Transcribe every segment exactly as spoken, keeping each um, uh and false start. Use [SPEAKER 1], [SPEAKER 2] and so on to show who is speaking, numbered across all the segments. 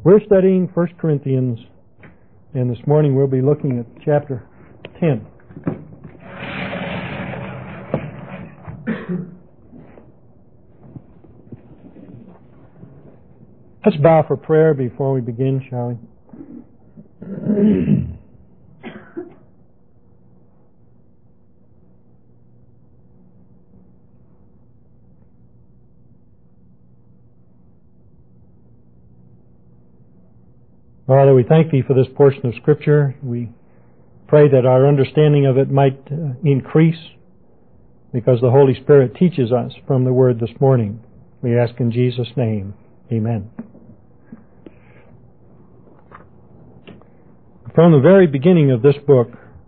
[SPEAKER 1] We're studying First Corinthians, and this morning we'll be looking at chapter ten. Let's bow for prayer before we begin, shall we? Father, we thank Thee for this portion of Scripture. We pray that our understanding of it might uh, increase because the Holy Spirit teaches us from the Word this morning. We ask in Jesus' name. Amen. From the very beginning of this book,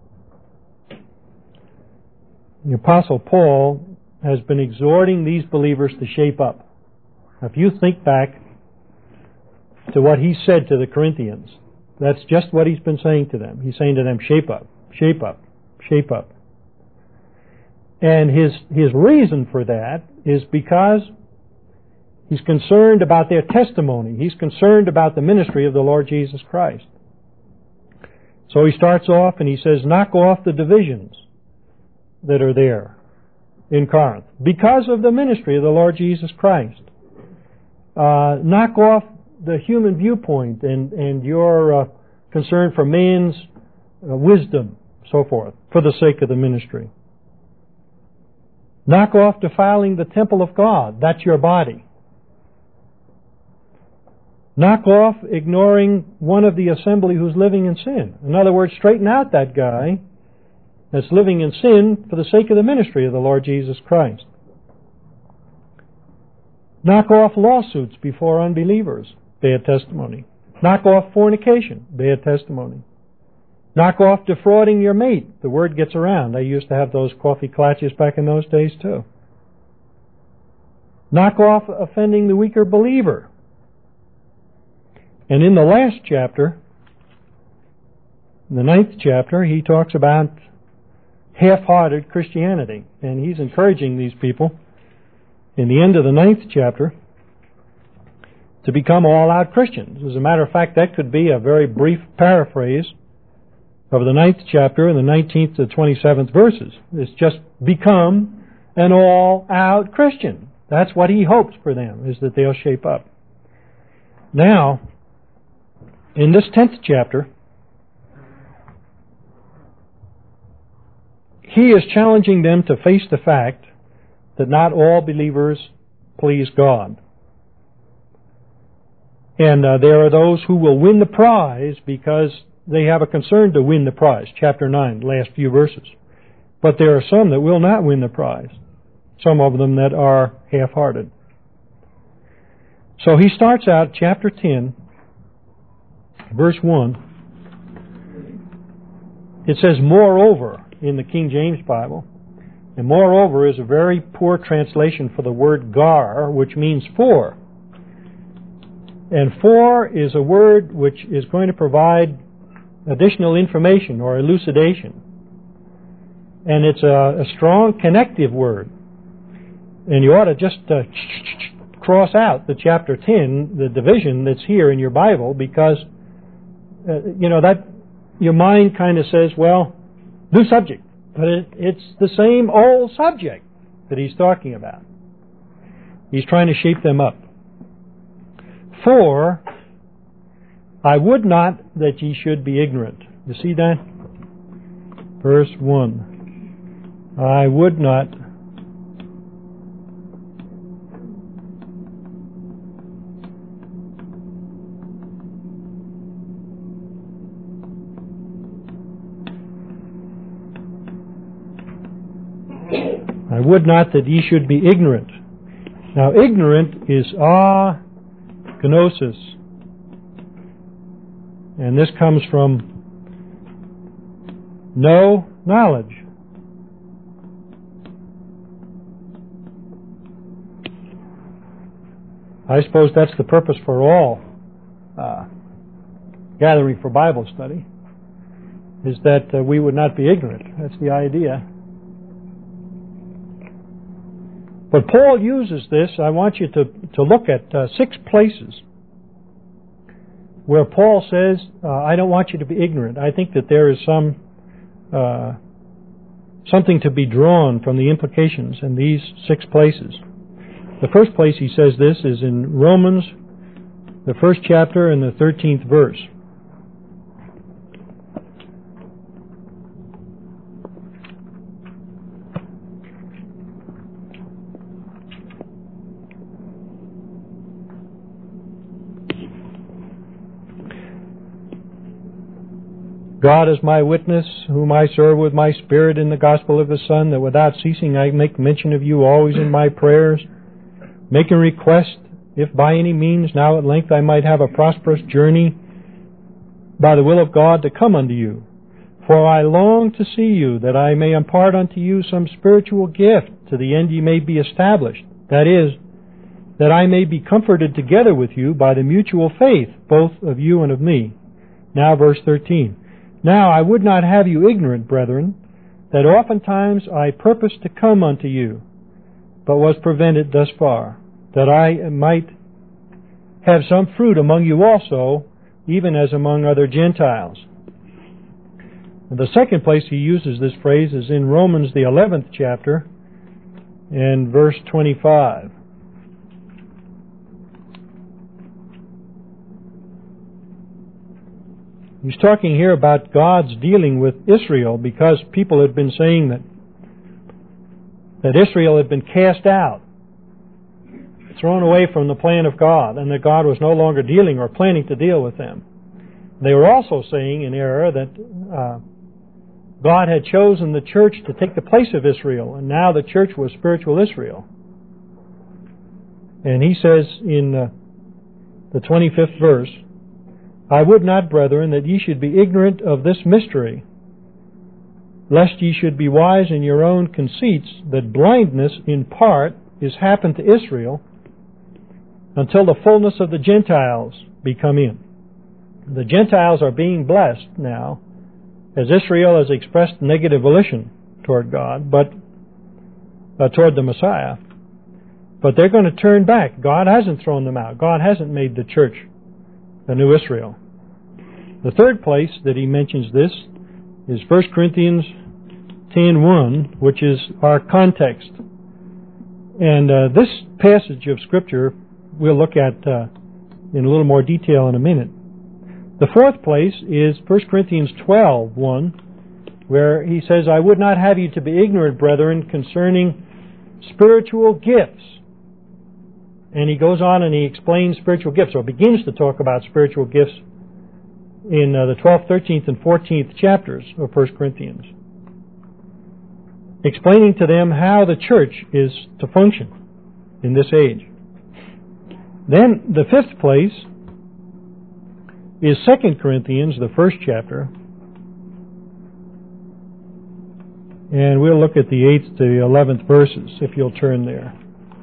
[SPEAKER 1] the Apostle Paul has been exhorting these believers to shape up. Now, if you think back to what he said to the Corinthians, that's just what he's been saying to them. He's saying to them, shape up, shape up, shape up. And his his reason for that is because he's concerned about their testimony. He's concerned about the ministry of the Lord Jesus Christ. So he starts off and he says, knock off the divisions that are there in Corinth because of the ministry of the Lord Jesus Christ. Uh, knock off the human viewpoint and, and your uh, concern for man's uh, wisdom, so forth, for the sake of the ministry. Knock off defiling the temple of God. That's your body. Knock off ignoring one of the assembly who's living in sin. In other words, straighten out that guy that's living in sin for the sake of the ministry of the Lord Jesus Christ. Knock off lawsuits before unbelievers. Bear testimony. Knock off fornication. Bear testimony. Knock off defrauding your mate. The word gets around. I used to have those coffee clutches back in those days too. Knock off offending the weaker believer. And in the last chapter, in the ninth chapter, he talks about half-hearted Christianity. And he's encouraging these people in the end of the ninth chapter to become all-out Christians. As a matter of fact, that could be a very brief paraphrase of the ninth chapter and the nineteenth to twenty-seventh verses. It's just become an all-out Christian. That's what he hopes for them, is that they'll shape up. Now, in this tenth chapter, he is challenging them to face the fact that not all believers please God. And uh, there are those who will win the prize because they have a concern to win the prize. Chapter nine, last few verses. But there are some that will not win the prize. Some of them that are half-hearted. So he starts out chapter ten, verse one. It says, moreover, in the King James Bible. And moreover is a very poor translation for the word gar, which means for. And for is a word which is going to provide additional information or elucidation. And it's a, a strong connective word. And you ought to just uh, cross out the chapter ten, the division that's here in your Bible, because, uh, you know, that your mind kind of says, well, new subject. But it, it's the same old subject that he's talking about. He's trying to shape them up. For I would not that ye should be ignorant. You see that? Verse one. I would not I would not that ye should be ignorant. Now, ignorant is ah gnosis. And this comes from no knowledge. I suppose that's the purpose for all uh, gathering for Bible study, is that uh, we would not be ignorant. That's the idea. But Paul uses this. I want you to, to look at uh, six places where Paul says, uh, I don't want you to be ignorant. I think that there is some uh, something to be drawn from the implications in these six places. The first place he says this is in Romans, the first chapter and the thirteenth verse. God is my witness, whom I serve with my spirit in the gospel of His Son, that without ceasing I make mention of you always in my prayers, making request, if by any means now at length I might have a prosperous journey by the will of God to come unto you. For I long to see you, that I may impart unto you some spiritual gift, to the end ye may be established. That is, that I may be comforted together with you by the mutual faith, both of you and of me. Now verse thirteen. Now I would not have you ignorant, brethren, that oftentimes I purposed to come unto you, but was prevented thus far, that I might have some fruit among you also, even as among other Gentiles. And the second place he uses this phrase is in Romans, the eleventh chapter, and verse twenty-five. He's talking here about God's dealing with Israel, because people had been saying that that Israel had been cast out, thrown away from the plan of God, and that God was no longer dealing or planning to deal with them. They were also saying in error that uh, God had chosen the church to take the place of Israel, and now the church was spiritual Israel. And he says in uh, the twenty-fifth verse, I would not, brethren, that ye should be ignorant of this mystery, lest ye should be wise in your own conceits, that blindness in part is happened to Israel, until the fullness of the Gentiles be come in. The Gentiles are being blessed now, as Israel has expressed negative volition toward God, but uh, toward the Messiah. But they're going to turn back. God hasn't thrown them out. God hasn't made the church the new Israel. The third place that he mentions this is First Corinthians ten one, which is our context. And uh, this passage of Scripture we'll look at uh, in a little more detail in a minute. The fourth place is First Corinthians twelve one, where he says, I would not have you to be ignorant, brethren, concerning spiritual gifts. And he goes on and he explains spiritual gifts, or begins to talk about spiritual gifts in uh, the twelfth, thirteenth, and fourteenth chapters of First Corinthians, explaining to them how the church is to function in this age. Then the fifth place is Second Corinthians, the first chapter, and we'll look at the eighth to the eleventh verses, if you'll turn there.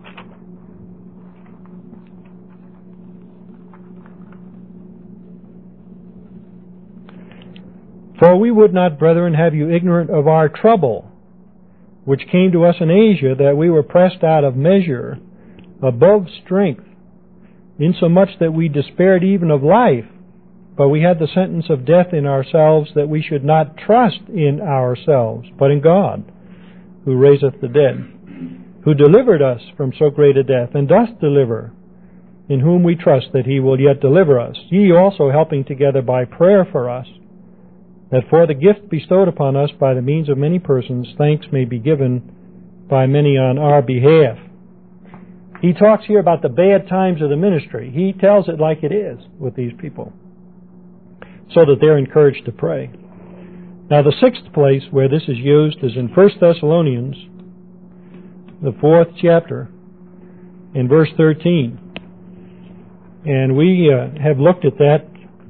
[SPEAKER 1] For we would not, brethren, have you ignorant of our trouble, which came to us in Asia, that we were pressed out of measure, above strength, insomuch that we despaired even of life. But we had the sentence of death in ourselves, that we should not trust in ourselves, but in God, who raiseth the dead, who delivered us from so great a death, and doth deliver, in whom we trust that he will yet deliver us, ye also helping together by prayer for us, that for the gift bestowed upon us by the means of many persons, thanks may be given by many on our behalf. He talks here about the bad times of the ministry. He tells it like it is with these people, so that they're encouraged to pray. Now the sixth place where this is used is in First Thessalonians, the fourth chapter, in verse thirteen. And we uh, have looked at that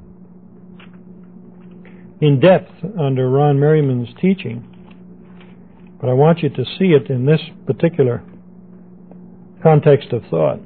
[SPEAKER 1] in depth under Ron Merriman's teaching, but I want you to see it in this particular context of thought.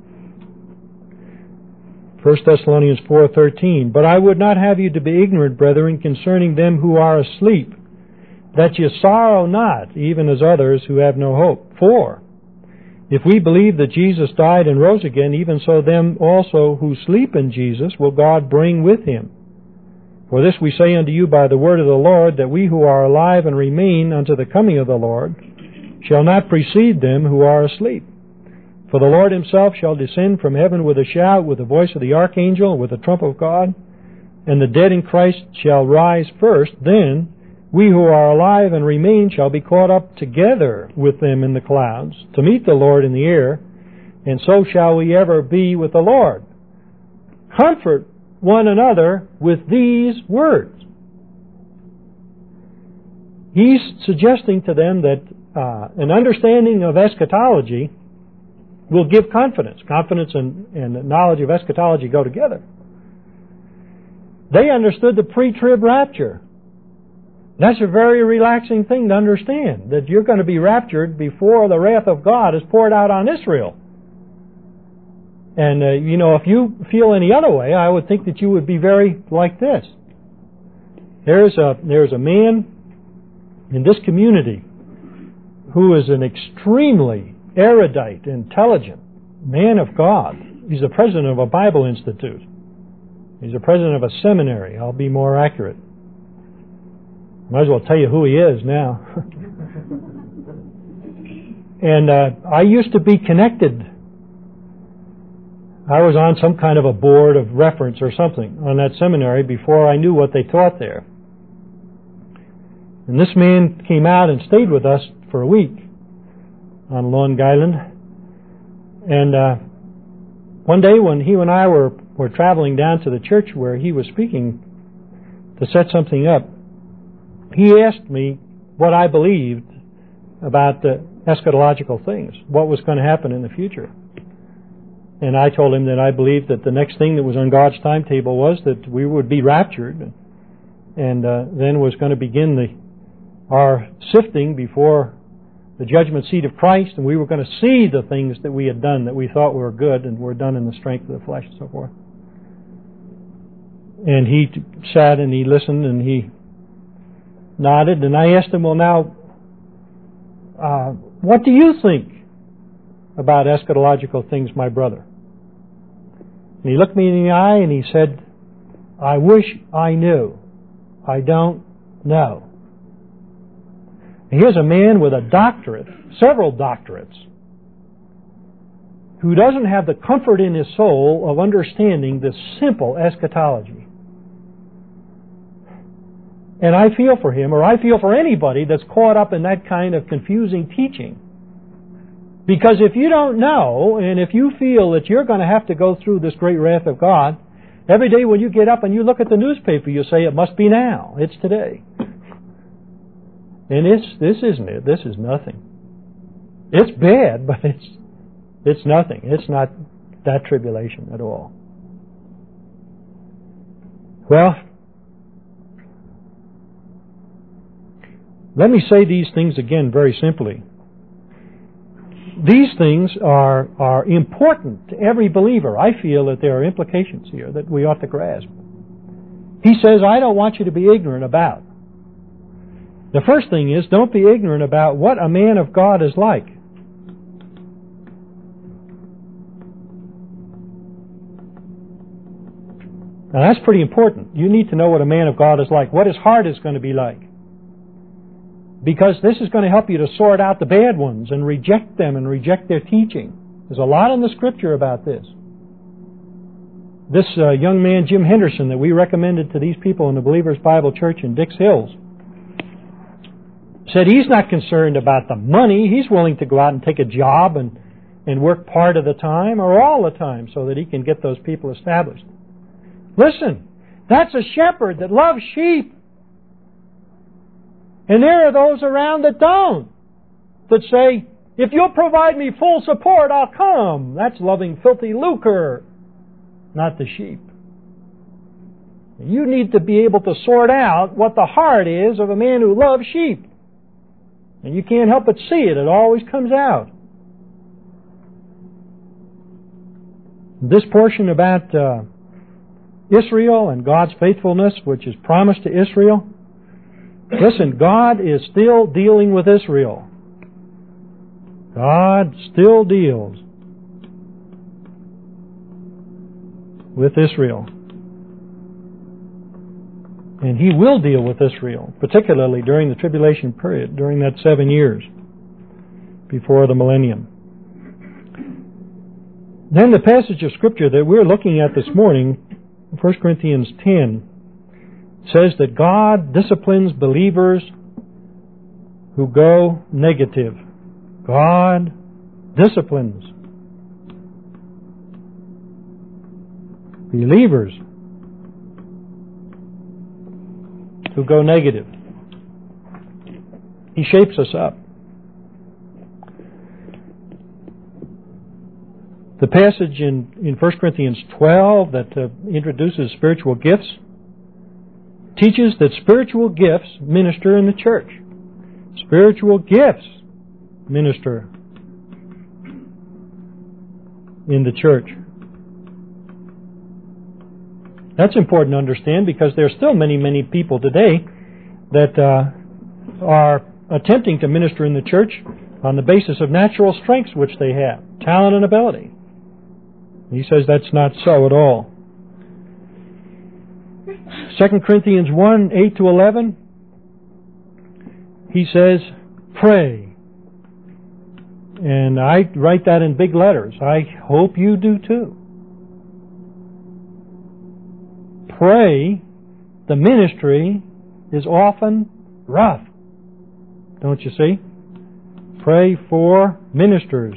[SPEAKER 1] First Thessalonians four thirteen. But I would not have you to be ignorant, brethren, concerning them who are asleep, that ye sorrow not, even as others who have no hope. For If we believe that Jesus died and rose again, even so them also who sleep in Jesus will God bring with him. For this we say unto you by the word of the Lord, that we who are alive and remain unto the coming of the Lord shall not precede them who are asleep. For the Lord himself shall descend from heaven with a shout, with the voice of the archangel, with the trump of God, and the dead in Christ shall rise first. Then we who are alive and remain shall be caught up together with them in the clouds to meet the Lord in the air, and so shall we ever be with the Lord. Comfort one another with these words. He's suggesting to them that uh, an understanding of eschatology will give confidence. Confidence and, and knowledge of eschatology go together. They understood the pre-trib rapture. That's a very relaxing thing to understand, that you're going to be raptured before the wrath of God is poured out on Israel. And, uh, you know, if you feel any other way, I would think that you would be very like this. There's a, there's a man in this community who is an extremely erudite, intelligent man of God. He's the president of a Bible Institute. He's the president of a seminary. I'll be more accurate. Might as well tell you who he is now. And uh, I used to be connected. I was on some kind of a board of reference or something on that seminary before I knew what they taught there. And this man came out and stayed with us for a week on Long Island. And uh, one day when he and I were, were traveling down to the church where he was speaking to set something up, he asked me what I believed about the eschatological things, what was going to happen in the future. And I told him that I believed that the next thing that was on God's timetable was that we would be raptured, and uh, then was going to begin the our sifting before the judgment seat of Christ, and we were going to see the things that we had done that we thought were good and were done in the strength of the flesh and so forth. And he sat and he listened and he nodded, and I asked him, well, now, uh, what do you think about eschatological things, my brother? And he looked me in the eye and he said, I wish I knew. I don't know. And here's a man with a doctorate, several doctorates, who doesn't have the comfort in his soul of understanding this simple eschatology. And I feel for him, or I feel for anybody that's caught up in that kind of confusing teaching. Because if you don't know, and if you feel that you're going to have to go through this great wrath of God, every day when you get up and you look at the newspaper, you say, it must be now. It's today. And it's, this isn't it. This is nothing. It's bad, but it's, it's nothing. It's not that tribulation at all. Well, let me say these things again very simply. These things are, are important to every believer. I feel that there are implications here that we ought to grasp. He says, I don't want you to be ignorant about. The first thing is, don't be ignorant about what a man of God is like. Now that's pretty important. You need to know what a man of God is like, what his heart is going to be like. Because this is going to help you to sort out the bad ones and reject them and reject their teaching. There's a lot in the Scripture about this. This uh, young man, Jim Henderson, that we recommended to these people in the Believers Bible Church in Dix Hills, said he's not concerned about the money. He's willing to go out and take a job and, and work part of the time or all the time so that he can get those people established. Listen, that's a shepherd that loves sheep. And there are those around that don't, that say, if you'll provide me full support, I'll come. That's loving filthy lucre, not the sheep. You need to be able to sort out what the heart is of a man who loves sheep. And you can't help but see it. It always comes out. This portion about uh, Israel and God's faithfulness, which is promised to Israel, listen, God is still dealing with Israel. God still deals with Israel. And He will deal with Israel, particularly during the tribulation period, during that seven years before the millennium. Then the passage of Scripture that we're looking at this morning, First Corinthians ten, says that God disciplines believers who go negative. God disciplines believers who go negative. He shapes us up. The passage in, in First Corinthians twelve that uh, introduces spiritual gifts teaches that spiritual gifts minister in the church. Spiritual gifts minister in the church. That's important to understand because there are still many, many people today that uh, are attempting to minister in the church on the basis of natural strengths which they have, talent and ability. He says that's not so at all. Second Corinthians one, eight to eleven, he says, pray. And I write that in big letters. I hope you do too. Pray. The ministry is often rough. Don't you see? Pray for ministers.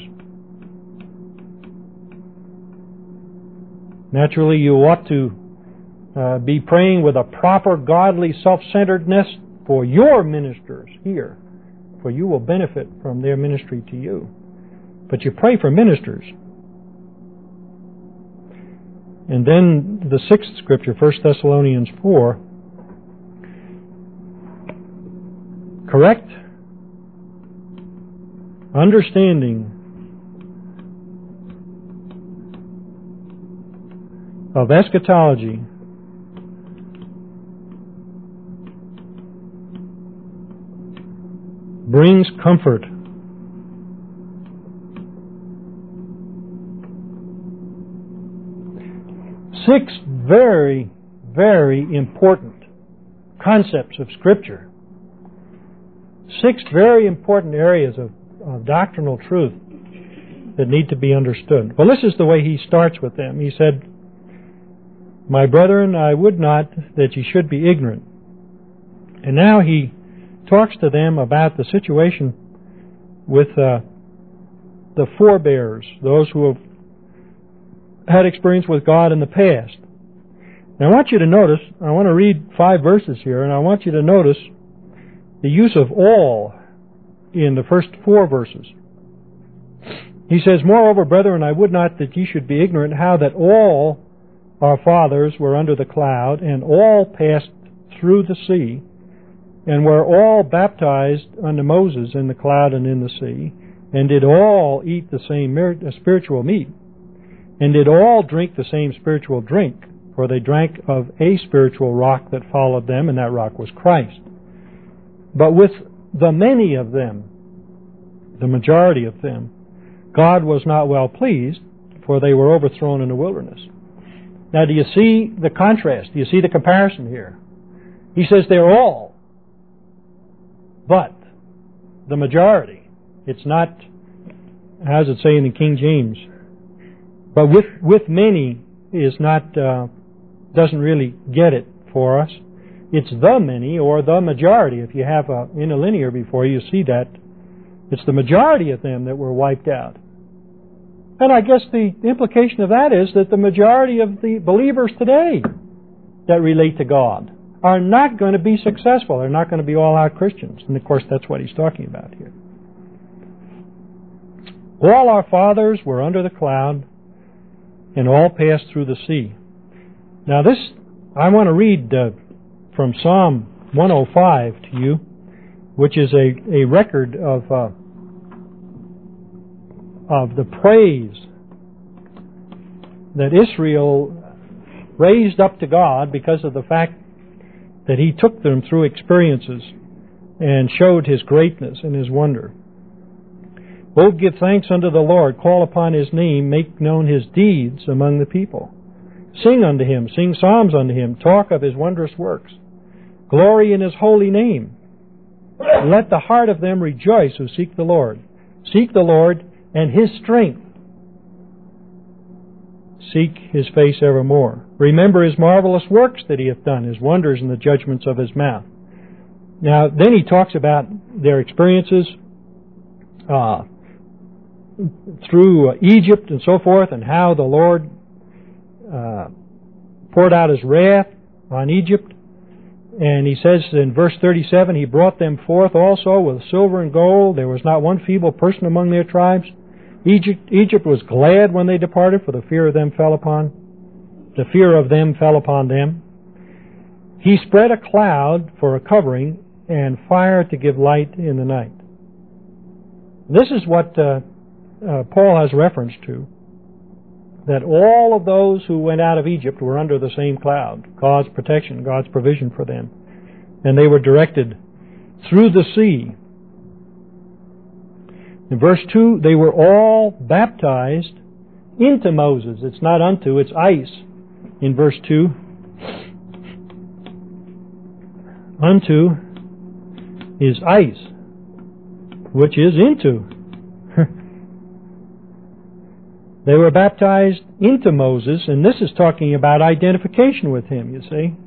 [SPEAKER 1] Naturally, you ought to uh, be praying with a proper godly self-centeredness for your ministers here, for you will benefit from their ministry to you. But you pray for ministers. And then the sixth scripture, First Thessalonians four, correct understanding of eschatology brings comfort. Six very, very important concepts of Scripture. Six very important areas of, of doctrinal truth that need to be understood. Well, this is the way he starts with them. He said, my brethren, I would not that ye should be ignorant. And now he talks to them about the situation with uh, the forebears, those who have had experience with God in the past. Now I want you to notice, I want to read five verses here, and I want you to notice the use of all in the first four verses. He says, moreover, brethren, I would not that ye should be ignorant how that all our fathers were under the cloud, and all passed through the sea, and were all baptized unto Moses in the cloud and in the sea, and did all eat the same spiritual meat, and did all drink the same spiritual drink, for they drank of a spiritual rock that followed them, and that rock was Christ. But with the many of them, the majority of them, God was not well pleased, for they were overthrown in the wilderness. Now, do you see the contrast? Do you see the comparison here? He says they're all, but the majority. It's not, how does it say in the King James? But with with many is not, uh, doesn't really get it for us. It's the many or the majority. If you have a interlinear before you, you see that. It's the majority of them that were wiped out. And I guess the implication of that is that the majority of the believers today that relate to God are not going to be successful. They're not going to be all-out Christians. And of course, that's what he's talking about here. All our fathers were under the cloud, and all passed through the sea. Now this, I want to read uh, from Psalm one oh five to you, which is a, a record of uh, of the praise that Israel raised up to God because of the fact that He took them through experiences and showed His greatness and His wonder. Oh, give thanks unto the Lord, call upon His name, make known His deeds among the people. Sing unto Him, sing psalms unto Him, talk of His wondrous works. Glory in His holy name. Let the heart of them rejoice who seek the Lord. Seek the Lord and His strength. Seek His face evermore. Remember His marvelous works that He hath done, His wonders and the judgments of His mouth. Now, then he talks about their experiences uh, through Egypt and so forth, and how the Lord uh, poured out His wrath on Egypt. And he says in verse thirty-seven, He brought them forth also with silver and gold. There was not one feeble person among their tribes. Egypt, Egypt was glad when they departed, for the fear of them fell upon, the fear of them fell upon them. He spread a cloud for a covering, and fire to give light in the night. This is what uh, uh, Paul has reference to, that all of those who went out of Egypt were under the same cloud, God's protection, God's provision for them. And they were directed through the sea. In verse two, they were all baptized into Moses. It's not unto, it's ice. In verse two, unto is ice, which is into. They were baptized into Moses, and this is talking about identification with him, you see.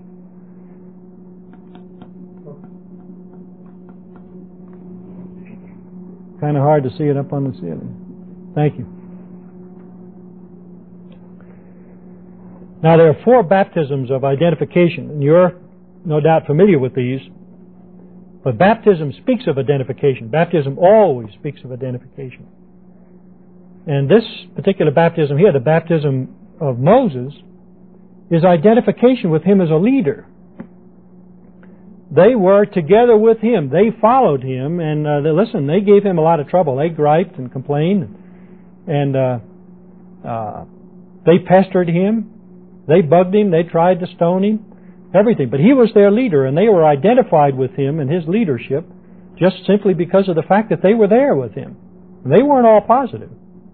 [SPEAKER 1] Kind of hard to see it up on the ceiling. Thank you. Now, there are four baptisms of identification, and you're no doubt familiar with these. But baptism speaks of identification. Baptism always speaks of identification. And this particular baptism here, the baptism of Moses, is identification with him as a leader. They were together with him. They followed him, and uh, they, listen, they gave him a lot of trouble. They griped and complained, and uh, uh, they pestered him. They bugged him. They tried to stone him. Everything. But he was their leader, and they were identified with him and his leadership just simply because of the fact that they were there with him. They weren't all positive.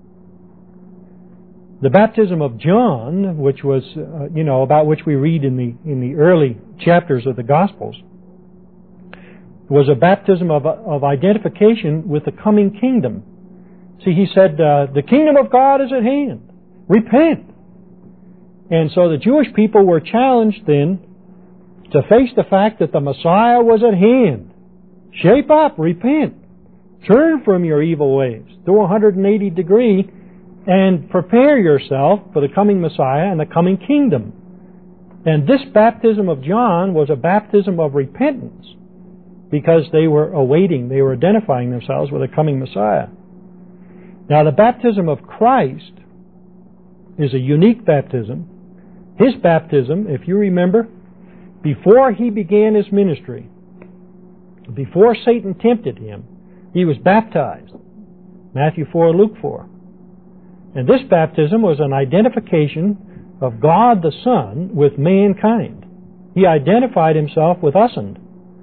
[SPEAKER 1] The baptism of John, which was, uh, you know, about which we read in the in the early chapters of the Gospels, was a baptism of, of identification with the coming kingdom. See, he said, uh, the kingdom of God is at hand. Repent. And so the Jewish people were challenged then to face the fact that the Messiah was at hand. Shape up, repent, turn from your evil ways, do a one hundred eighty degree, and prepare yourself for the coming Messiah and the coming kingdom. And this baptism of John was a baptism of repentance, because they were awaiting, they were identifying themselves with the coming Messiah. Now, the baptism of Christ is a unique baptism. His baptism, if you remember, before he began his ministry, before Satan tempted him, he was baptized. Matthew four, Luke four. And this baptism was an identification of God the Son with mankind. He identified himself with us. And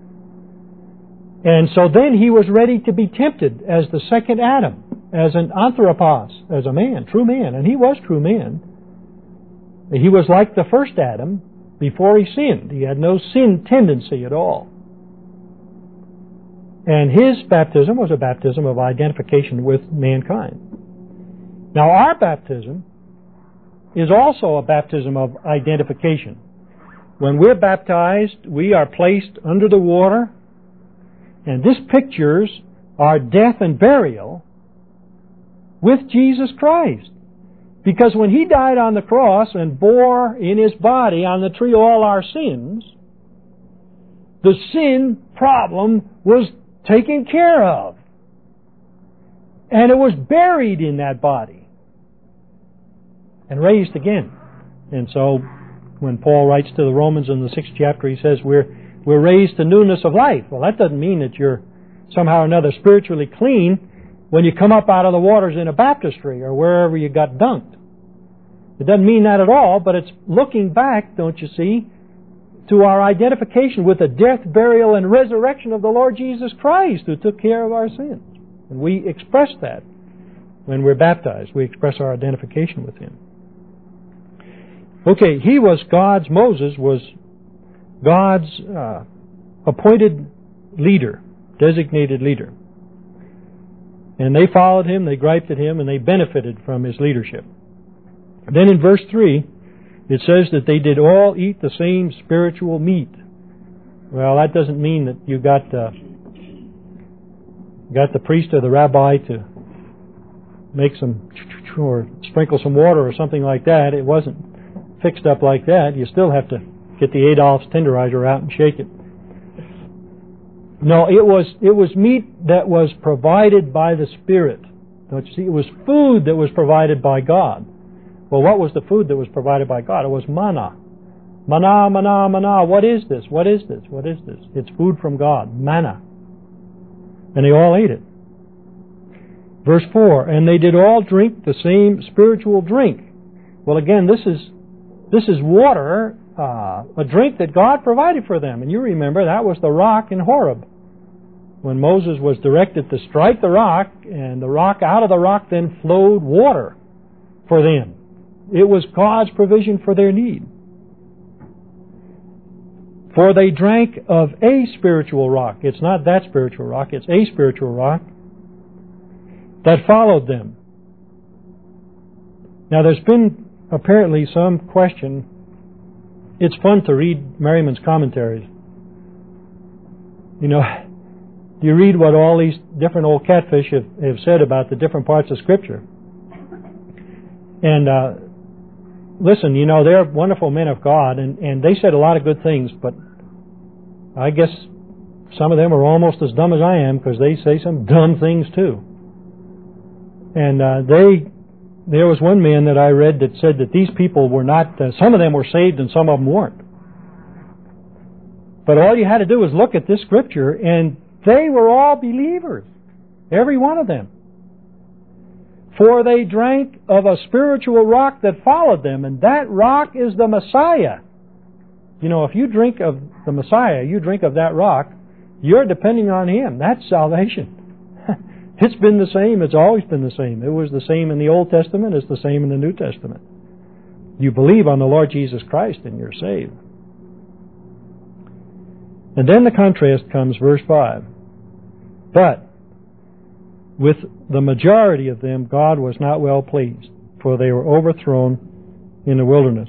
[SPEAKER 1] so then he was ready to be tempted as the second Adam, as an anthropos, as a man, true man. And he was true man. He was like the first Adam before he sinned. He had no sin tendency at all. And his baptism was a baptism of identification with mankind. Now, our baptism is also a baptism of identification. When we're baptized, we are placed under the water, and this pictures our death and burial with Jesus Christ. Because when He died on the cross and bore in His body on the tree all our sins, the sin problem was taken care of. And it was buried in that body and raised again. And so when Paul writes to the Romans in the sixth chapter, he says we're we're raised to newness of life. Well, that doesn't mean that you're somehow or another spiritually clean when you come up out of the waters in a baptistry or wherever you got dunked. It doesn't mean that at all, but it's looking back, don't you see, to our identification with the death, burial, and resurrection of the Lord Jesus Christ, who took care of our sins. And we express that When we're baptized, we express our identification with Him. Okay, he was God's, Moses was God's uh, appointed leader, designated leader. And they followed him, they griped at him, and they benefited from his leadership. Then in verse three, it says that they did all eat the same spiritual meat. Well, that doesn't mean that you got uh, got the priest or the rabbi to make some or sprinkle some water or something like that. It wasn't fixed up like that. You still have to get the Adolph's tenderizer out and shake it. No, it was it was meat that was provided by the Spirit. Don't you see? It was food that was provided by God. Well, what was the food that was provided by God? It was manna. Manna, manna, manna. What is this? What is this? What is this? It's food from God. Manna. And they all ate it. Verse four, and they did all drink the same spiritual drink. Well, again, this is this is water, uh, a drink that God provided for them. And you remember that was the rock in Horeb. When Moses was directed to strike the rock, and the rock, out of the rock then flowed water for them. It was God's provision for their need. For they drank of a spiritual rock. It's not that spiritual rock, it's a spiritual rock that followed them. Now there's been apparently some question. It's fun to read Merriman's commentaries. You know, you read what all these different old catfish have, have said about the different parts of Scripture. And uh, listen, you know, they're wonderful men of God, and, and they said a lot of good things, but I guess some of them are almost as dumb as I am, because they say some dumb things too. And uh, they, there was one man that I read that said that these people were not, uh, some of them were saved and some of them weren't. But all you had to do was look at this Scripture, and they were all believers. Every one of them. For they drank of a spiritual rock that followed them, and that rock is the Messiah. You know, if you drink of the Messiah, you drink of that rock, you're depending on Him. That's salvation. It's been the same. It's always been the same. It was the same in the Old Testament. It's the same in the New Testament. You believe on the Lord Jesus Christ and you're saved. And then the contrast comes, verse five. But with the majority of them, God was not well pleased, for they were overthrown in the wilderness.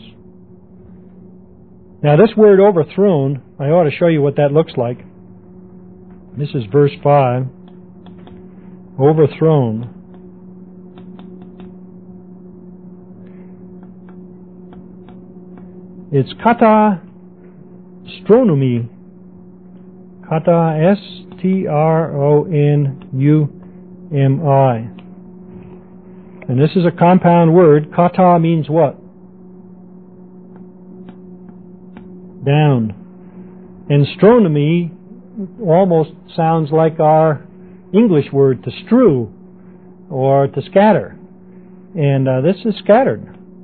[SPEAKER 1] Now this word overthrown, I ought to show you what that looks like. This is verse five. Overthrown. It's kata stronomy. Kata, S T R O N U M I. And this is a compound word. Kata means what? Down. And stronomy almost sounds like our English word to strew or to scatter. And uh, this is scattered.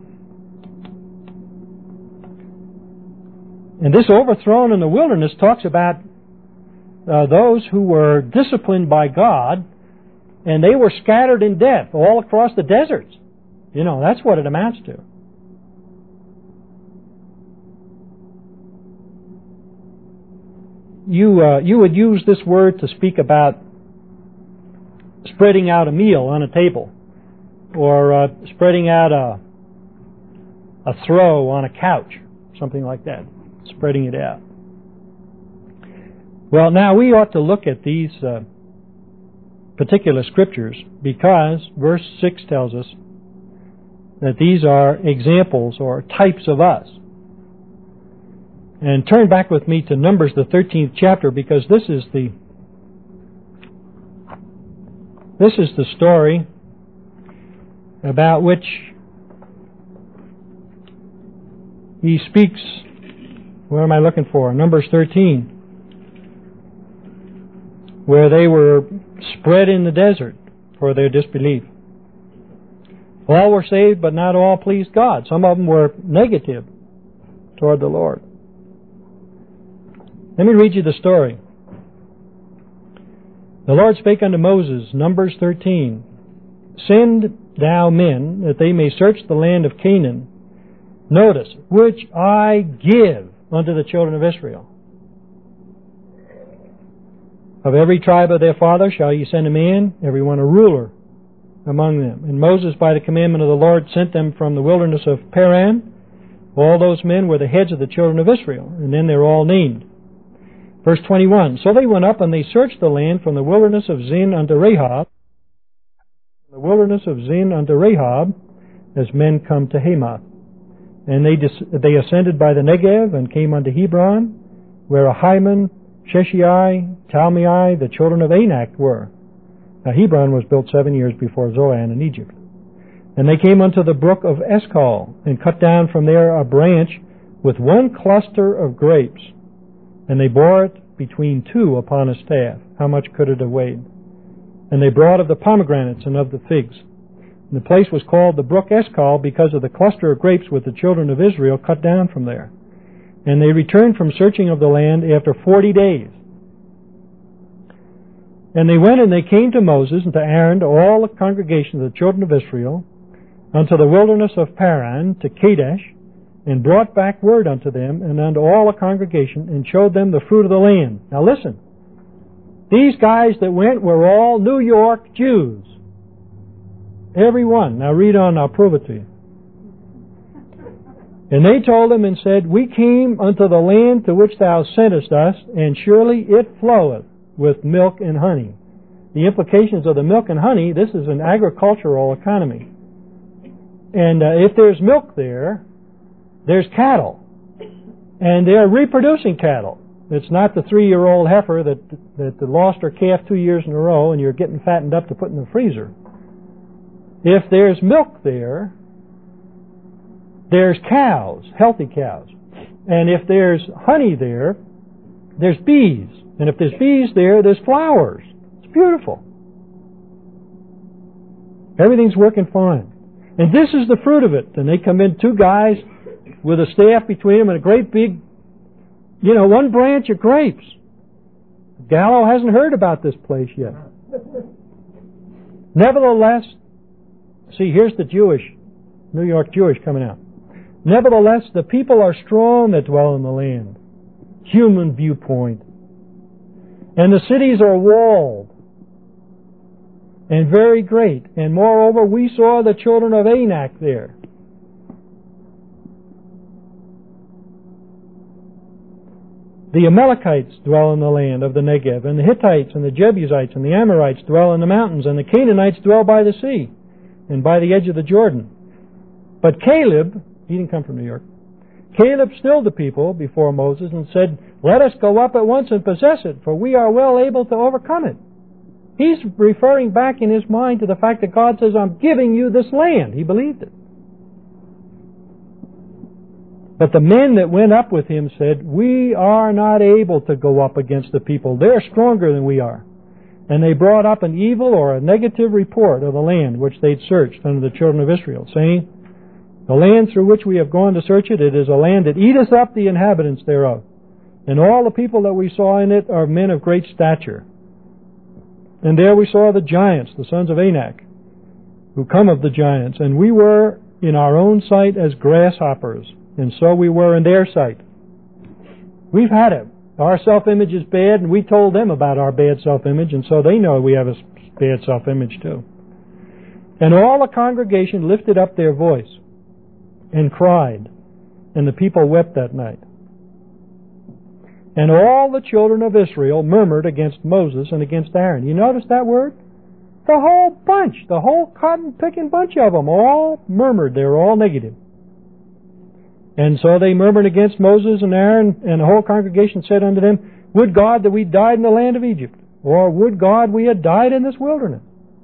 [SPEAKER 1] And this overthrown in the wilderness talks about uh, those who were disciplined by God, and they were scattered in death all across the deserts. You know, that's what it amounts to. You uh, you would use this word to speak about spreading out a meal on a table, or uh, spreading out a a throw on a couch, something like that, spreading it out. Well, now we ought to look at these uh, particular scriptures, because verse six tells us that these are examples or types of us. And turn back with me to Numbers, the thirteenth chapter, because this is the this is the story about which he speaks. Where am I looking for? Numbers thirteen, where they were spread in the desert for their disbelief. All were saved, but not all pleased God. Some of them were negative toward the Lord. Let me read you the story. The Lord spake unto Moses, Numbers thirteen, send thou men, that they may search the land of Canaan, notice, which I give unto the children of Israel. Of every tribe of their father shall ye send a man, every one a ruler among them. And Moses, by the commandment of the Lord, sent them from the wilderness of Paran. All those men were the heads of the children of Israel, and then they're all named. Verse twenty-one, so they went up and they searched the land from the wilderness of Zin unto Rahab, the wilderness of Zin unto Rahab, as men come to Hamath. And they dis- they ascended by the Negev and came unto Hebron, where Ahiman, Sheshai, Talmai, the children of Anak were. Now Hebron was built seven years before Zoan in Egypt. And they came unto the brook of Eshcol, and cut down from there a branch with one cluster of grapes. And they bore it between two upon a staff. How much could it have weighed? And they brought of the pomegranates and of the figs. And the place was called the brook Eshcol because of the cluster of grapes with the children of Israel cut down from there. And they returned from searching of the land after forty days. And they went and they came to Moses and to Aaron, to all the congregation of the children of Israel, unto the wilderness of Paran, to Kadesh, and brought back word unto them, and unto all the congregation, and showed them the fruit of the land. Now listen, these guys that went were all New York Jews. Every one. Now read on, I'll prove it to you. And they told him and said, we came unto the land to which thou sentest us, and surely it floweth with milk and honey. The implications of the milk and honey, this is an agricultural economy. And uh, if there's milk there, there's cattle. And they're reproducing cattle. It's not the three-year-old heifer that, that lost her calf two years in a row and you're getting fattened up to put in the freezer. If there's milk there, there's cows, healthy cows. And if there's honey there, there's bees. And if there's bees there, there's flowers. It's beautiful. Everything's working fine. And this is the fruit of it. And they come in, two guys with a staff between them and a great big, you know, one branch of grapes. Gallo hasn't heard about this place yet. Nevertheless, see, here's the Jewish, New York Jewish coming out. Nevertheless, the people are strong that dwell in the land. Human viewpoint. And the cities are walled and very great. And moreover, we saw the children of Anak there. The Amalekites dwell in the land of the Negev, and the Hittites and the Jebusites and the Amorites dwell in the mountains, and the Canaanites dwell by the sea and by the edge of the Jordan. But Caleb, he didn't come from New York, Caleb stilled the people before Moses and said, let us go up at once and possess it, for we are well able to overcome it. He's referring back in his mind to the fact that God says, I'm giving you this land. He believed it. But the men that went up with him said, we are not able to go up against the people. They're stronger than we are. And they brought up an evil or a negative report of the land which they'd searched unto the children of Israel, saying, the land through which we have gone to search it, it is a land that eateth up the inhabitants thereof. And all the people that we saw in it are men of great stature. And there we saw the giants, the sons of Anak, who come of the giants. And we were in our own sight as grasshoppers, and so we were in their sight. We've had it. Our self-image is bad, and we told them about our bad self-image, and so they know we have a bad self-image too. And all the congregation lifted up their voice and cried, and the people wept that night. And all the children of Israel murmured against Moses and against Aaron. You notice that word? The whole bunch, the whole cotton-picking bunch of them, all murmured. They were all negative. And so they murmured against Moses and Aaron, and the whole congregation said unto them, would God that we died in the land of Egypt, or would God we had died in this wilderness?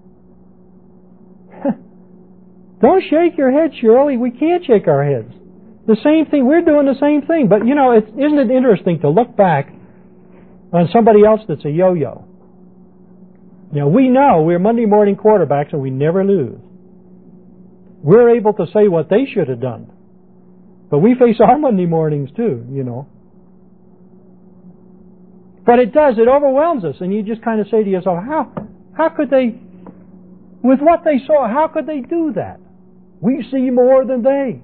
[SPEAKER 1] Don't shake your head, Shirley. We can't shake our heads. The same thing. We're doing the same thing. But, you know, it's, isn't it interesting to look back on somebody else that's a yo-yo? You know, we know we're Monday morning quarterbacks and we never lose. We're able to say what they should have done. But we face our Monday mornings too, you know. But it does. It overwhelms us. And you just kind of say to yourself, how, how could they... With what they saw, how could they do that? We see more than they.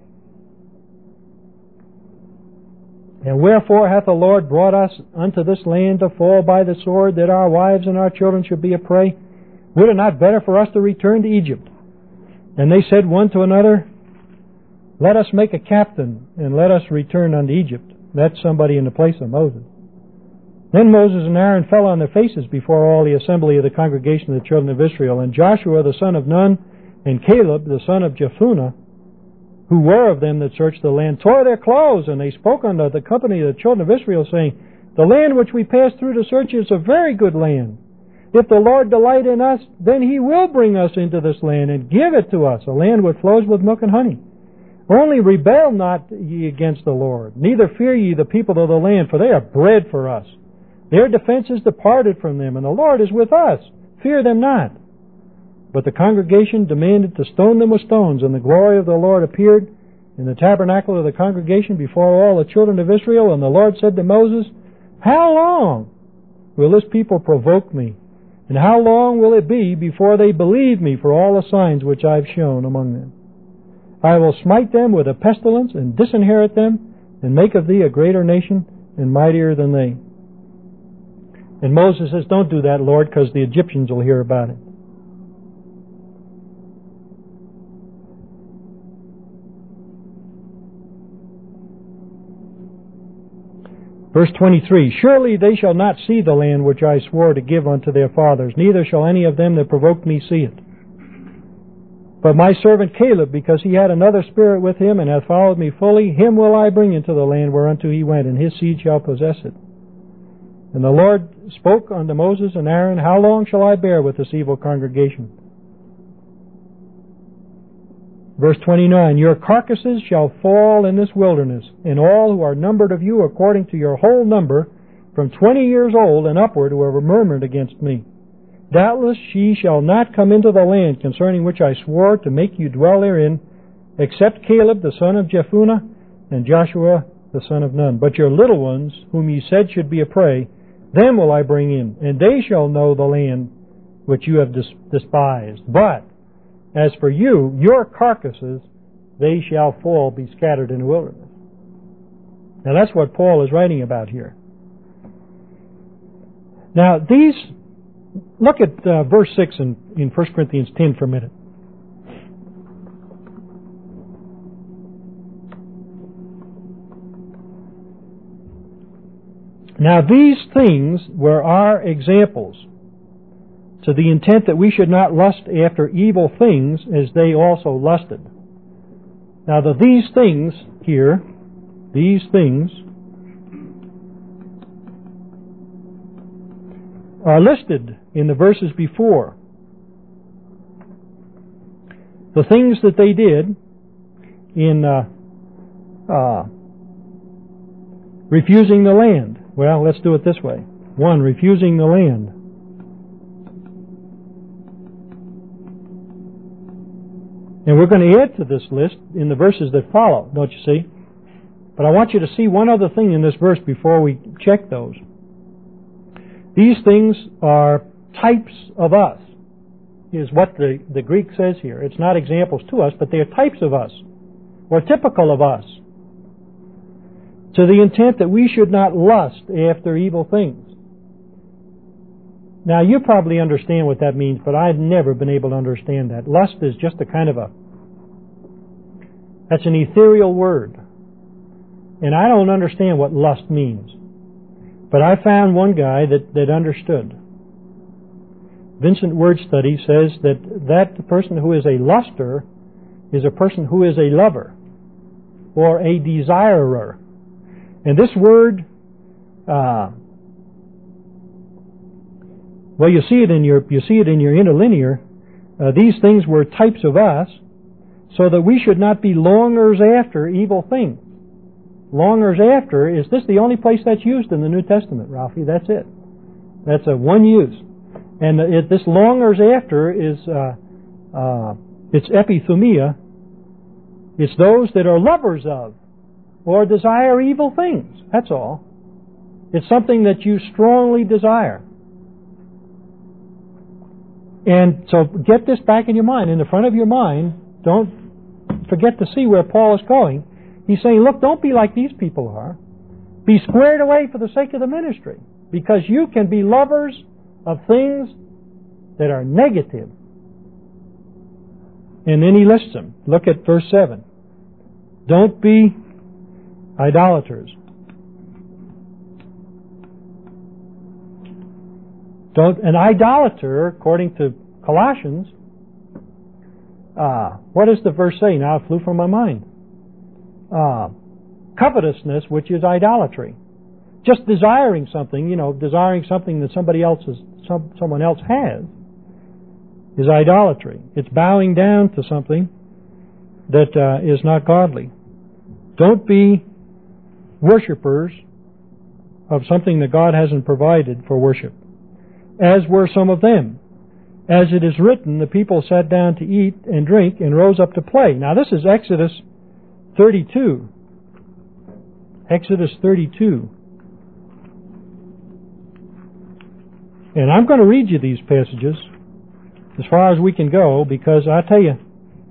[SPEAKER 1] And wherefore hath the Lord brought us unto this land to fall by the sword, that our wives and our children should be a prey? Would it not better for us to return to Egypt? And they said one to another, Let us make a captain, and let us return unto Egypt. That's somebody in the place of Moses. Then Moses and Aaron fell on their faces before all the assembly of the congregation of the children of Israel. And Joshua the son of Nun, and Caleb the son of Jephunneh, who were of them that searched the land, tore their clothes, and they spoke unto the company of the children of Israel, saying, The land which we passed through to search is a very good land. If the Lord delight in us, then He will bring us into this land, and give it to us, a land which flows with milk and honey. Only rebel not ye against the Lord, neither fear ye the people of the land, for they are bread for us. Their defense is departed from them, and the Lord is with us. Fear them not. But the congregation demanded to stone them with stones, and the glory of the Lord appeared in the tabernacle of the congregation before all the children of Israel. And the Lord said to Moses, How long will this people provoke me? And how long will it be before they believe me for all the signs which I have shown among them? I will smite them with a pestilence, and disinherit them, and make of thee a greater nation, and mightier than they. And Moses says, Don't do that, Lord, because the Egyptians will hear about it. Verse twenty-three, Surely they shall not see the land which I swore to give unto their fathers, neither shall any of them that provoked me see it. But my servant Caleb, because he had another spirit with him, and hath followed me fully, him will I bring into the land whereunto he went, and his seed shall possess it. And the Lord spoke unto Moses and Aaron, How long shall I bear with this evil congregation? Verse twenty-nine, Your carcasses shall fall in this wilderness, and all who are numbered of you according to your whole number, from twenty years old and upward, who have murmured against me. Doubtless ye shall not come into the land concerning which I swore to make you dwell therein, except Caleb the son of Jephunneh, and Joshua the son of Nun. But your little ones, whom ye said should be a prey, them will I bring in, and they shall know the land which you have despised. But as for you, your carcasses, they shall fall, be scattered in the wilderness. Now that's what Paul is writing about here. Now these, look at uh, verse six in, in First Corinthians ten for a minute. Now these things were our examples, to the intent that we should not lust after evil things as they also lusted. Now the these things here, these things, are listed in the verses before. The things that they did in uh, uh, refusing the land. Well, let's do it this way. One, refusing the land. And we're going to add to this list in the verses that follow, don't you see? But I want you to see one other thing in this verse before we check those. These things are types of us, is what the, the Greek says here. It's not examples to us, but they are types of us, or typical of us, to the intent that we should not lust after evil things. Now, you probably understand what that means, but I've never been able to understand that. Lust is just a kind of a, that's an ethereal word. And I don't understand what lust means. But I found one guy that, that understood. Vincent Word Study says that that person who is a luster is a person who is a lover or a desirer. And this word, uh, well, you see it in your you see it in your interlinear. Uh, these things were types of us, so that we should not be longers after evil things. Longers after, is this the only place that's used in the New Testament, Ralphie? That's it. That's a one use. And it, this longers after is, uh, uh, it's epithumia. It's those that are lovers of or desire evil things. That's all. It's something that you strongly desire. And so get this back in your mind, in the front of your mind. Don't forget to see where Paul is going. He's saying, look, don't be like these people are. Be squared away for the sake of the ministry, because you can be lovers of things that are negative. And then he lists them. Look at verse seven. Don't be idolaters. Don't, an idolater, according to Colossians, uh, what does the verse say? Now it flew from my mind. Uh, covetousness, which is idolatry. Just desiring something, you know, desiring something that somebody else is, some, someone else has, is idolatry. It's bowing down to something that uh, is not godly. Don't be worshipers of something that God hasn't provided for worship, as were some of them. As it is written, the people sat down to eat and drink and rose up to play. Now this is Exodus thirty-two. Exodus thirty-two. And I'm going to read you these passages as far as we can go, because I tell you,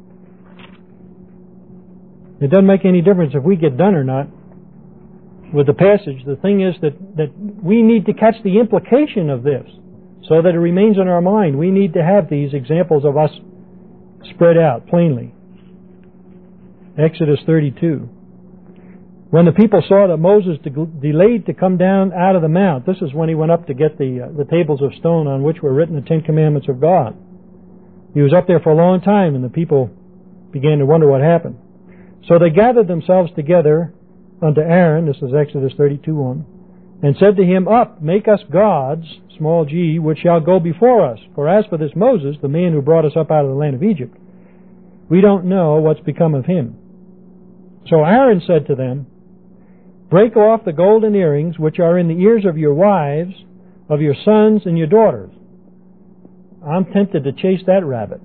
[SPEAKER 1] it doesn't make any difference if we get done or not with the passage. The thing is that, that we need to catch the implication of this so that it remains in our mind. We need to have these examples of us spread out plainly. Exodus thirty-two. When the people saw that Moses de- delayed to come down out of the mount, this is when he went up to get the, uh, the tables of stone on which were written the Ten Commandments of God. He was up there for a long time, and the people began to wonder what happened. So they gathered themselves together unto Aaron, this is Exodus thirty-two one, and said to him, Up, make us gods, small g, which shall go before us. For as for this Moses, the man who brought us up out of the land of Egypt, we don't know what's become of him. So Aaron said to them, Break off the golden earrings which are in the ears of your wives, of your sons and your daughters. I'm tempted to chase that rabbit.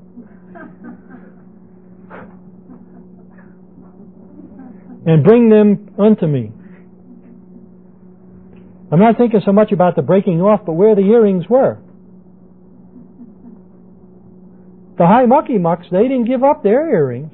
[SPEAKER 1] And bring them unto me. I'm not thinking so much about the breaking off, but where the earrings were. The high mucky mucks, they didn't give up their earrings.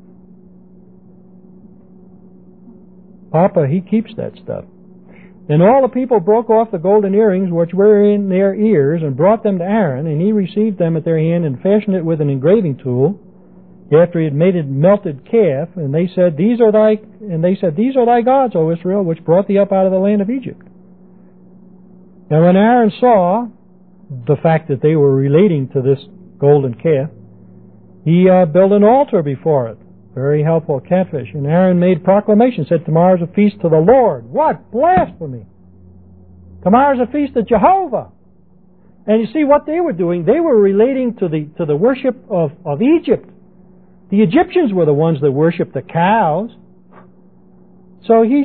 [SPEAKER 1] Papa, he keeps that stuff. And all the people broke off the golden earrings which were in their ears, and brought them to Aaron, and he received them at their hand, and fashioned it with an engraving tool, after he had made a melted calf. And they said, These are thy and they said, These are thy gods, O Israel, which brought thee up out of the land of Egypt. Now when Aaron saw the fact that they were relating to this golden calf, he uh, built an altar before it. Very helpful catfish. And Aaron made proclamation, said, Tomorrow's a feast to the Lord. What blasphemy! Tomorrow's a feast to Jehovah. And you see what they were doing? They were relating to the to the worship of, of Egypt. The Egyptians were the ones that worshipped the cows. So he's...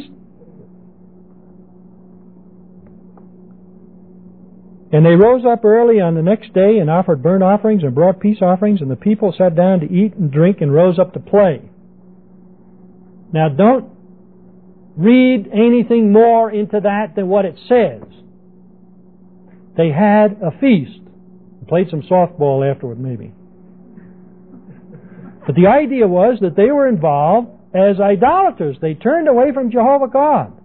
[SPEAKER 1] And they rose up early on the next day and offered burnt offerings and brought peace offerings, and the people sat down to eat and drink and rose up to play. Now don't read anything more into that than what it says. They had a feast. Played some softball afterward, maybe. But the idea was that they were involved as idolaters. They turned away from Jehovah God.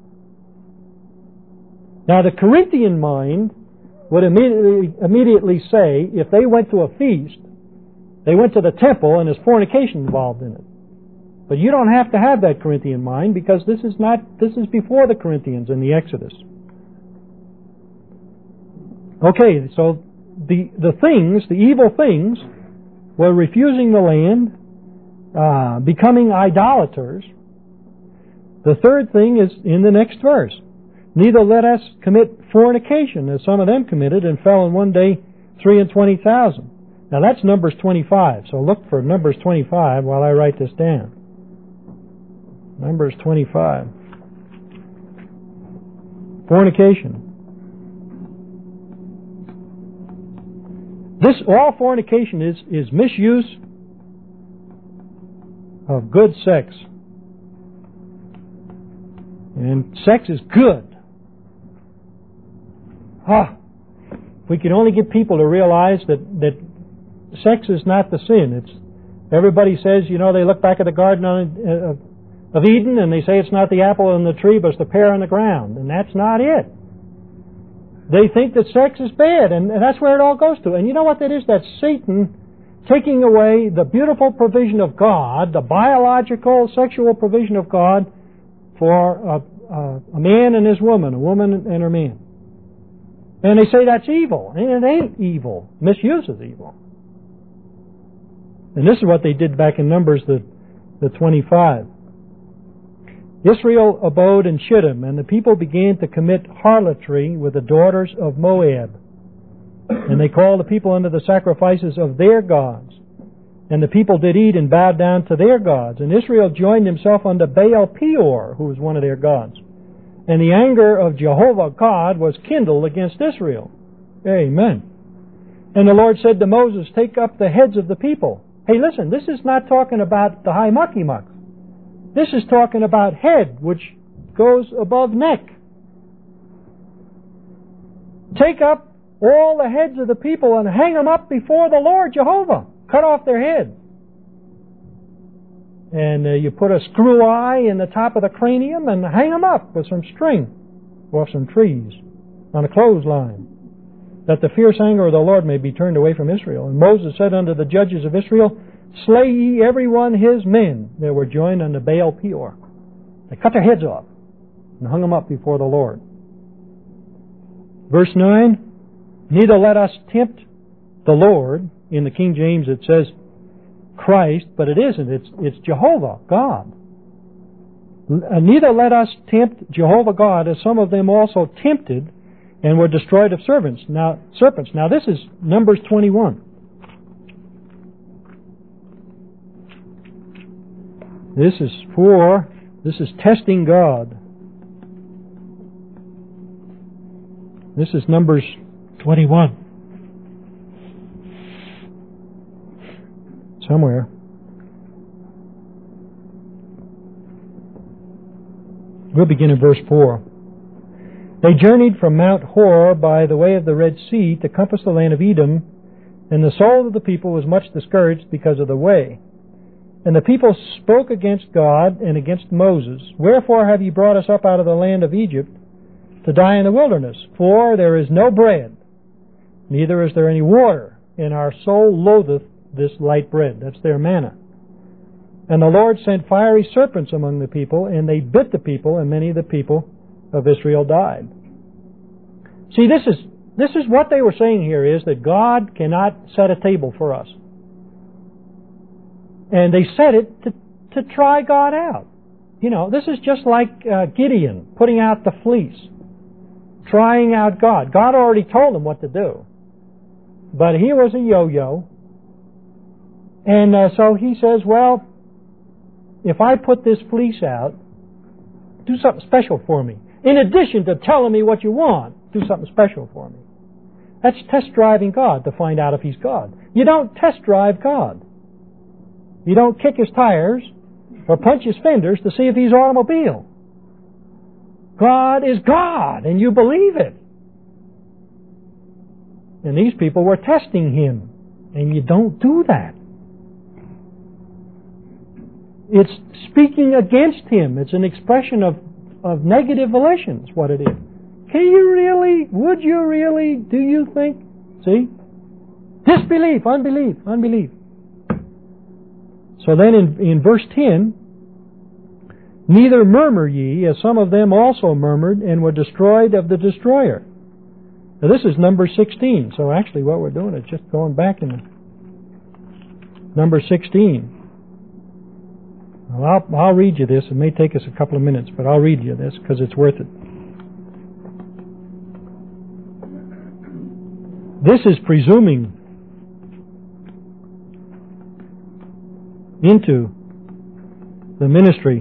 [SPEAKER 1] Now the Corinthian mind would immediately, immediately say, if they went to a feast, they went to the temple and there's fornication involved in it. But you don't have to have that Corinthian mind, because this is not, this is before the Corinthians in the Exodus. Okay, so the, the things, the evil things, were refusing the land, uh, becoming idolaters. The third thing is in the next verse. Neither let us commit fornication, as some of them committed, and fell in one day three and twenty thousand. Now that's Numbers twenty-five, so look for Numbers twenty-five while I write this down. Numbers twenty-five. Fornication. This, all fornication is, is misuse of good sex. And sex is good. Ah, if we could only get people to realize that, that sex is not the sin. It's everybody says, you know, they look back at the Garden of, of Eden and they say it's not the apple in the tree, but it's the pear on the ground. And that's not it. They think that sex is bad, and that's where it all goes to. And you know what that is? That's Satan taking away the beautiful provision of God, the biological, sexual provision of God for a, a, a man and his woman, a woman and her man. And they say that's evil. And it ain't evil. Misuse is evil. And this is what they did back in Numbers, the, the twenty-five. Israel abode in Shittim, and the people began to commit harlotry with the daughters of Moab. And they called the people unto the sacrifices of their gods. And the people did eat and bowed down to their gods. And Israel joined himself unto Baal Peor, who was one of their gods. And the anger of Jehovah God was kindled against Israel. Amen. And the Lord said to Moses, take up the heads of the people. Hey, listen, this is not talking about the high mucky muck. This is talking about head, which goes above neck. Take up all the heads of the people and hang them up before the Lord Jehovah. Cut off their head. And uh, you put a screw eye in the top of the cranium and hang them up with some string off some trees on a clothesline, that the fierce anger of the Lord may be turned away from Israel. And Moses said unto the judges of Israel, slay ye every one his men that were joined unto Baal Peor. They cut their heads off and hung them up before the Lord. Verse nine, neither let us tempt the Lord. In the King James it says Christ, but it isn't. It's, it's Jehovah, God. Neither let us tempt Jehovah God, as some of them also tempted and were destroyed of servants. Now, serpents. Now this is Numbers twenty-one. This is for, this is testing God. This is Numbers twenty-one. Somewhere. We'll begin in verse four. They journeyed from Mount Hor by the way of the Red Sea to compass the land of Edom, and the soul of the people was much discouraged because of the way. And the people spoke against God and against Moses. Wherefore have ye brought us up out of the land of Egypt to die in the wilderness? For there is no bread, neither is there any water, and our soul loatheth this light bread. That's their manna. And the Lord sent fiery serpents among the people, and they bit the people, and many of the people of Israel died. See, this is this is what they were saying here, is that God cannot set a table for us. And they said it to, to try God out. You know, this is just like uh, Gideon putting out the fleece, trying out God. God already told him what to do. But he was a yo-yo. And uh, so he says, well, if I put this fleece out, do something special for me. In addition to telling me what you want, do something special for me. That's test driving God to find out if He's God. You don't test drive God. You don't kick His tires or punch His fenders to see if He's automobile. God is God, and you believe it. And these people were testing Him, and you don't do that. It's speaking against Him. It's an expression of, of negative volitions, what it is. Can you really, would you really, do you think? See? Disbelief, unbelief, unbelief. So then in, in verse ten, neither murmur ye, as some of them also murmured, and were destroyed of the destroyer. Now this is number sixteen. So actually what we're doing is just going back in number sixteen. Well, I'll, I'll read you this. It may take us a couple of minutes, but I'll read you this because it's worth it. This is presuming into the ministry.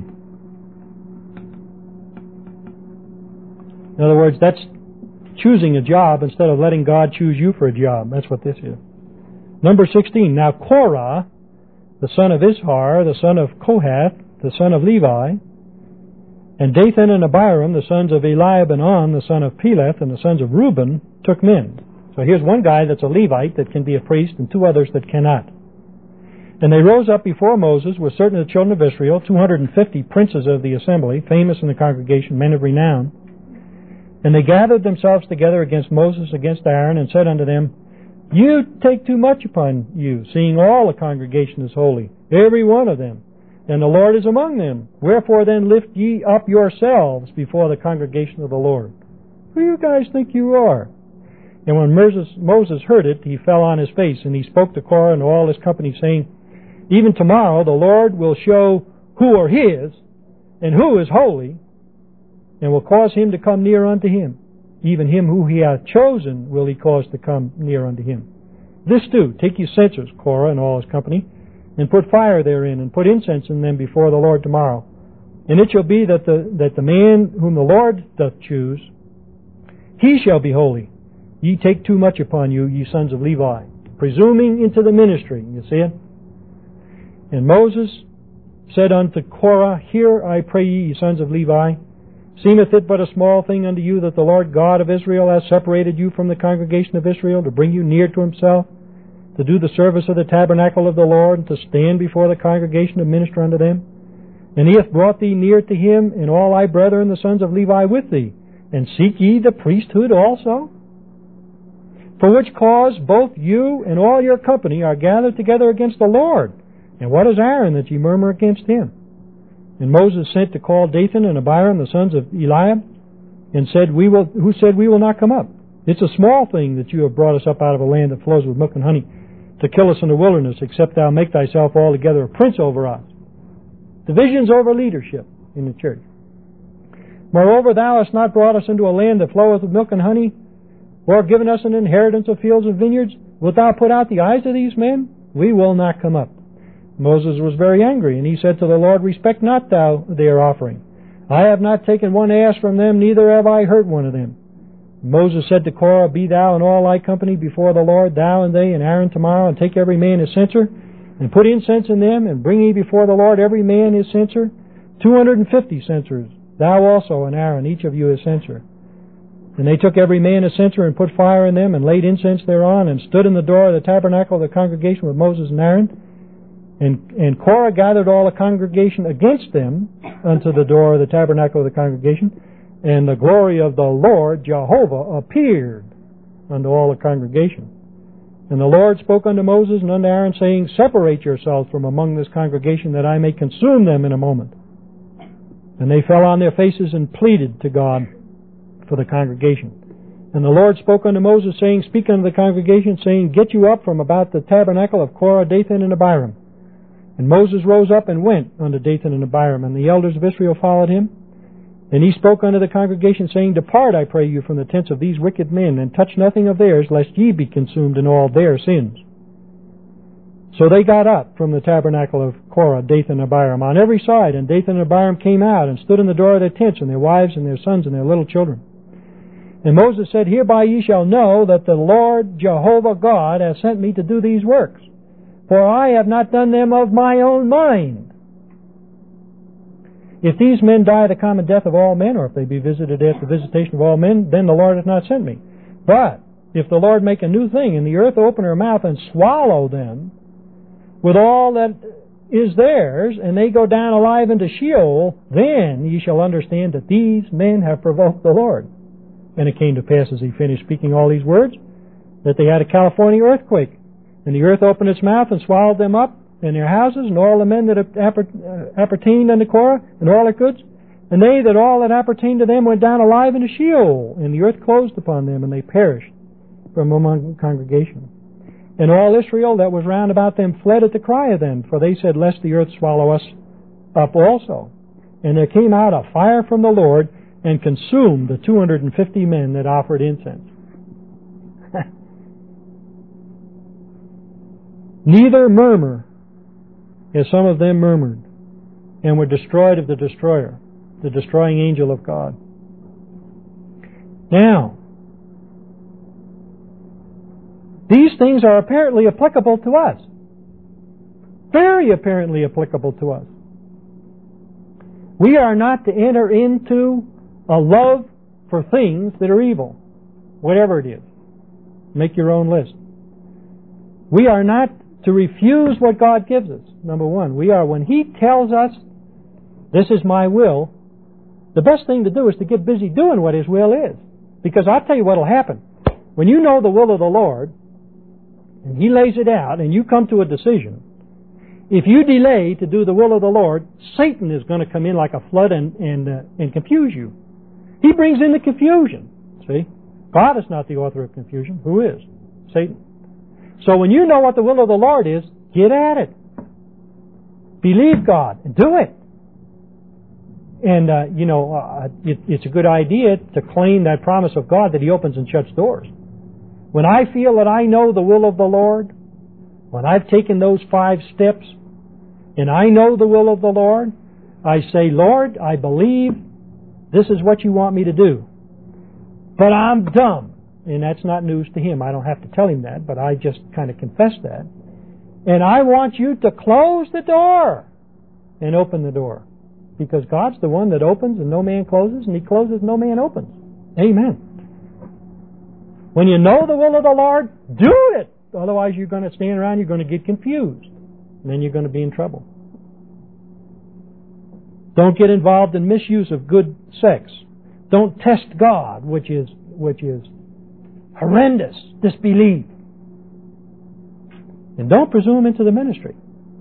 [SPEAKER 1] In other words, that's choosing a job instead of letting God choose you for a job. That's what this is. Number sixteen. Now Korah, the son of Izhar, the son of Kohath, the son of Levi, and Dathan and Abiram, the sons of Eliab and On, the son of Peleth, and the sons of Reuben, took men. So here's one guy that's a Levite that can be a priest and two others that cannot. And they rose up before Moses with certain of the children of Israel, two hundred fifty princes of the assembly, famous in the congregation, men of renown. And they gathered themselves together against Moses, against Aaron, and said unto them, You take too much upon you, seeing all the congregation is holy, every one of them, and the Lord is among them. Wherefore then lift ye up yourselves before the congregation of the Lord. Who do you guys think you are? And when Moses, Moses heard it, he fell on his face, and he spoke to Korah and all his company, saying, Even tomorrow the Lord will show who are his, and who is holy, and will cause him to come near unto him. Even him who he hath chosen will he cause to come near unto him. This do, take you censers, Korah and all his company, and put fire therein, and put incense in them before the Lord tomorrow. And it shall be that the, that the man whom the Lord doth choose, he shall be holy. Ye take too much upon you, ye sons of Levi, presuming into the ministry. You see it? And Moses said unto Korah, Hear, I pray ye, ye sons of Levi, seemeth it but a small thing unto you that the Lord God of Israel hath separated you from the congregation of Israel to bring you near to himself, to do the service of the tabernacle of the Lord, and to stand before the congregation to minister unto them? And he hath brought thee near to him, and all thy brethren the sons of Levi with thee. And seek ye the priesthood also? For which cause both you and all your company are gathered together against the Lord. And what is Aaron that ye murmur against him? And Moses sent to call Dathan and Abiram, the sons of Eliab, and said, "We will." Who said, "We will not come up. It's a small thing that you have brought us up out of a land that flows with milk and honey, to kill us in the wilderness, except thou make thyself altogether a prince over us." Divisions over leadership in the church. Moreover, thou hast not brought us into a land that floweth with milk and honey, or given us an inheritance of fields and vineyards. Wilt thou put out the eyes of these men? We will not come up. Moses was very angry, and he said to the Lord, Respect not thou their offering. I have not taken one ass from them, neither have I hurt one of them. Moses said to Korah, Be thou and all thy company before the Lord, thou and they and Aaron tomorrow, and take every man his censer, and put incense in them, and bring ye before the Lord every man his censer, two hundred and fifty censers, thou also and Aaron, each of you his censer. And they took every man a censer, and put fire in them, and laid incense thereon, and stood in the door of the tabernacle of the congregation with Moses and Aaron. And, and Korah gathered all the congregation against them unto the door of the tabernacle of the congregation, and the glory of the Lord Jehovah appeared unto all the congregation. And the Lord spoke unto Moses and unto Aaron, saying, Separate yourselves from among this congregation, that I may consume them in a moment. And they fell on their faces and pleaded to God for the congregation. And the Lord spoke unto Moses, saying, Speak unto the congregation, saying, Get you up from about the tabernacle of Korah, Dathan, and Abiram. And Moses rose up and went unto Dathan and Abiram, and the elders of Israel followed him. And he spoke unto the congregation, saying, Depart, I pray you, from the tents of these wicked men, and touch nothing of theirs, lest ye be consumed in all their sins. So they got up from the tabernacle of Korah, Dathan, and Abiram, on every side, and Dathan and Abiram came out, and stood in the door of their tents, and their wives, and their sons, and their little children. And Moses said, Hereby ye shall know that the Lord Jehovah God hath sent me to do these works. For I have not done them of my own mind. If these men die the common death of all men, or if they be visited at the visitation of all men, then the Lord hath not sent me. But if the Lord make a new thing, and the earth open her mouth and swallow them with all that is theirs, and they go down alive into Sheol, then ye shall understand that these men have provoked the Lord. And it came to pass, as he finished speaking all these words, that they had a California earthquake. And the earth opened its mouth and swallowed them up, and their houses, and all the men that appertained unto Korah, and all their goods. And they that all that appertained to them went down alive into Sheol, and the earth closed upon them, and they perished from among the congregation. And all Israel that was round about them fled at the cry of them, for they said, Lest the earth swallow us up also. And there came out a fire from the Lord, and consumed the two hundred and fifty men that offered incense. Neither murmur, as some of them murmured, and were destroyed of the destroyer, the destroying angel of God. Now, these things are apparently applicable to us. Very apparently applicable to us. We are not to enter into a love for things that are evil, whatever it is. Make your own list. We are not to refuse what God gives us, number one. We are, when He tells us, this is my will, the best thing to do is to get busy doing what His will is. Because I'll tell you what will happen. When you know the will of the Lord, and He lays it out, and you come to a decision, if you delay to do the will of the Lord, Satan is going to come in like a flood and, and, uh, and confuse you. He brings in the confusion. See? God is not the author of confusion. Who is? Satan. So when you know what the will of the Lord is, get at it. Believe God and do it. And, uh, you know, uh, it, it's a good idea to claim that promise of God that He opens and shuts doors. When I feel that I know the will of the Lord, when I've taken those five steps, and I know the will of the Lord, I say, Lord, I believe this is what you want me to do. But I'm dumb. And that's not news to Him. I don't have to tell Him that, but I just kind of confess that. And I want you to close the door and open the door. Because God's the one that opens and no man closes, and He closes, no man opens. Amen. When you know the will of the Lord, do it. Otherwise you're going to stand around, you're going to get confused. And then you're going to be in trouble. Don't get involved in misuse of good sex. Don't test God, which is which is horrendous disbelief. And don't presume into the ministry.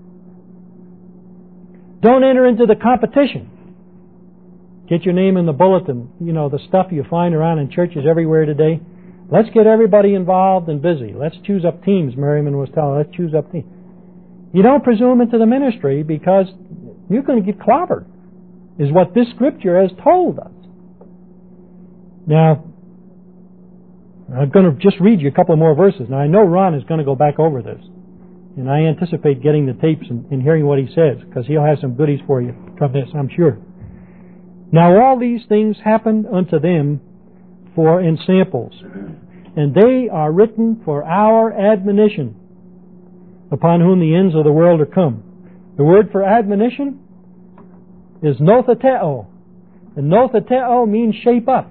[SPEAKER 1] Don't enter into the competition. Get your name in the bulletin. You know, the stuff you find around in churches everywhere today. Let's get everybody involved and busy. Let's choose up teams, Merriman was telling us. Let's choose up teams. You don't presume into the ministry because you're going to get clobbered, is what this Scripture has told us. Now, I'm going to just read you a couple more verses. Now, I know Ron is going to go back over this. And I anticipate getting the tapes and, and hearing what he says, because he'll have some goodies for you from this, I'm sure. Now, all these things happened unto them for ensamples, and they are written for our admonition, upon whom the ends of the world are come. The word for admonition is nothateo. And nothateo means shape up.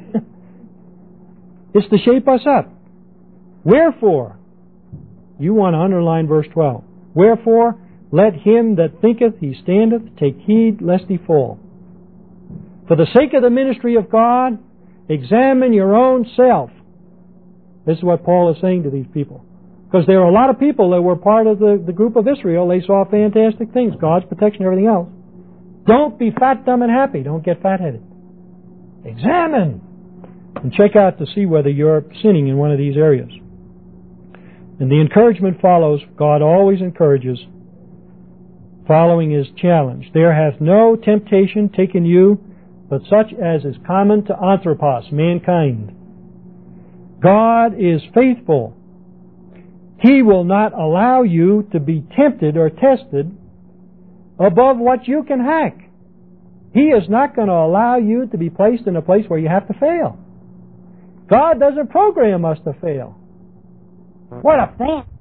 [SPEAKER 1] It's to shape us up. Wherefore, you want to underline verse twelve. Wherefore, let him that thinketh he standeth take heed lest he fall. For the sake of the ministry of God, examine your own self. This is what Paul is saying to these people. Because there are a lot of people that were part of the, the group of Israel. They saw fantastic things, God's protection, everything else. Don't be fat, dumb, and happy. Don't get fat-headed. Examine. And check out to see whether you're sinning in one of these areas. And the encouragement follows. God always encourages, following His challenge. There hath no temptation taken you, but such as is common to anthropos, mankind. God is faithful. He will not allow you to be tempted or tested above what you can hack. He is not going to allow you to be placed in a place where you have to fail. God doesn't program us to fail. What a fan!